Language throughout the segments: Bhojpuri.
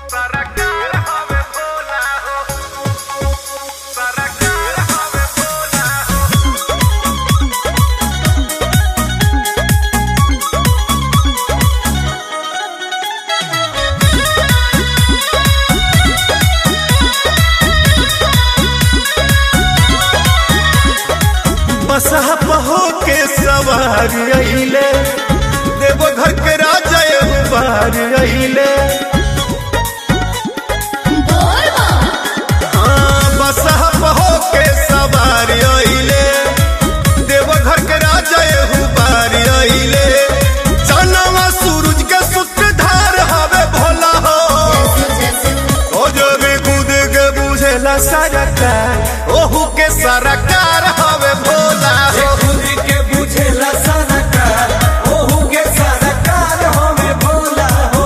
बसहा पहो के सवार अइले देवघर के राजा बार अइले। बसहा पहो के सवार अइले देवघर के राजा बार अइले। चनवा सूरज के सूत्रधार हवे भोला हो ओ जो भी कूद के बुझेला सरकार ओहू के सरकार हवे भोला हो। खुद के बुझेला सरकार ओहू के सरकार हवे भोला हो।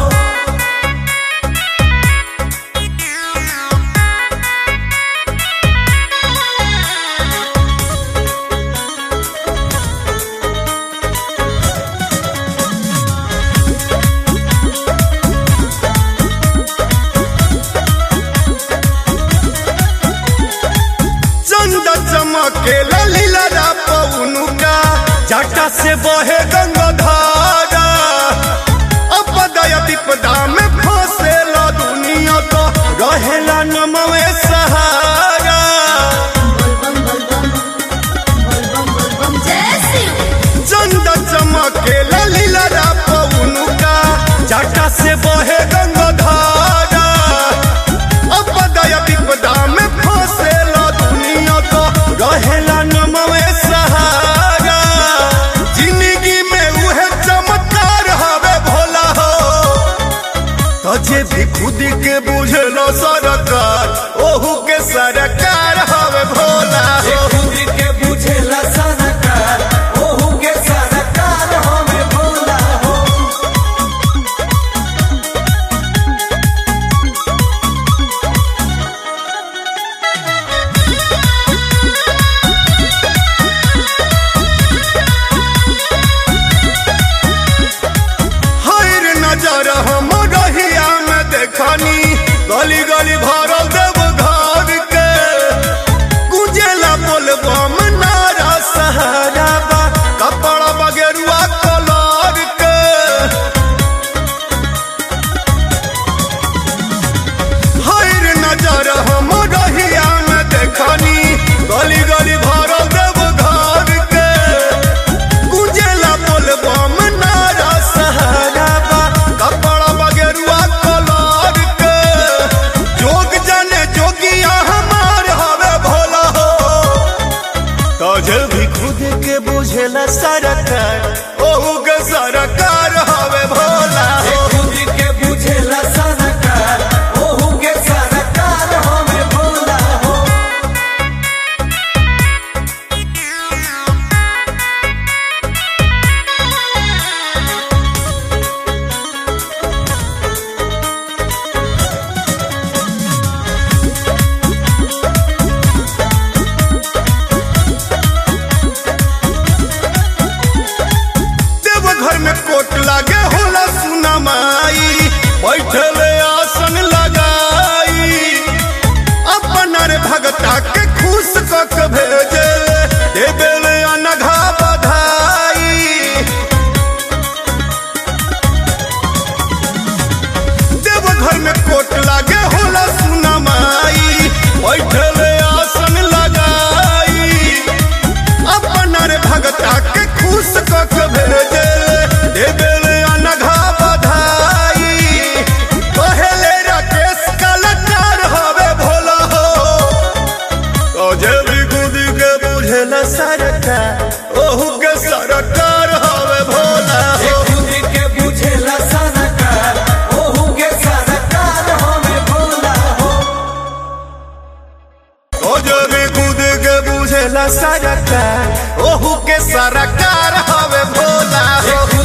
चंदा चमके लीला पौनु का जटा से बहे गंगाधारा। अपदया विपदा में फंसेला दुनिया तो रहेला नमवे सहारा। चंदा चमके लीला पौनु का जटा से बहे गंगाधारा। अपदया विपदा में फंसेला दुनिया तो रहेला नमवे सहारा। जिंदगी में उहे चमत्कार हवे भोला हो तो जे भी खुद के बुझलो सरकार ओहू के सरकार हवे भोला हो। खुद के बुझेला सरकार ओहू के सरकार हवे भोला हो। हर नजर हम रहिया में देखनी गली गली भरल देव घर के। गुंजेला बोलबम नारा सहारा बा कपड़ा बगेरुआ कलर के। हर नजर हम रहिया में देखनी गली गली भरल देव घर के। गुंजेला बोलबम नारा सहारा बा कपड़ा बगेरुआ कलर के। जोग जाने जोगिया हमार हवे भोला हो तो जे भी खुद के बुझेला सरकार ओहू के सरकार हवे भोला हो। खुद के बुझेला सरकार ओहू के सरकार हवे भोला हो। देवघर में कोट लागे होला सुना माई बैठले आसन लगाई। अपना रे भगता के खुश कक भेजे देवेले अनघा बधाई। देवघर में कोट लागे होला सुना माई बैठले आसन लगाई। अपना रे भगता के खुश कक भेजे देवेले अनघा बधाई। पहले राकेश कलाकार हवे भोला हो तो जे भी खुद के बुझेला सरकार ओहू के सरकार हवे भोला हो। खुद के बुझेला सरकार ओहू के सरकार हवे भोला हो। तो जे भी खुद के बुझेला सरकार ओहू के सरकार हवे भोला हो।